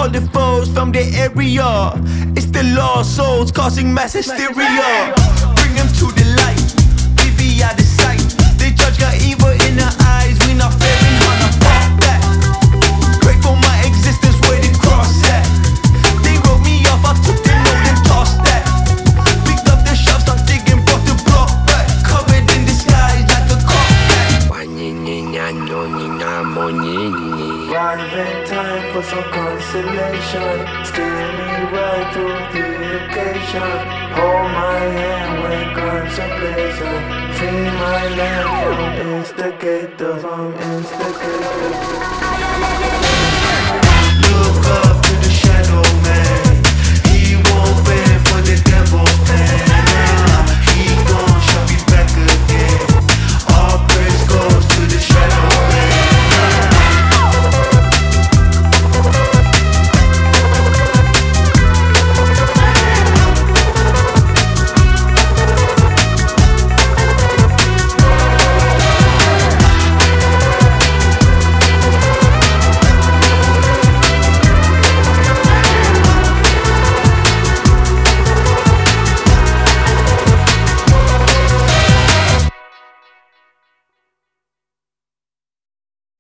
all the foes from the area. It's the lost souls causing mass hysteria. Bring them to the light, we be out of sight. They judge got evil in their eyes, we not fearing how to fuck that. Grateful my existence where they cross at. They wrote me off, I took the note and tossed that. Picked up the shelves, start digging, brought the block back. Covered in disguise like a cop back. Arriving time for some consolation. Steer me right through the occasion. Hold my hand with contemplation. Free my land from instigators, from instigators.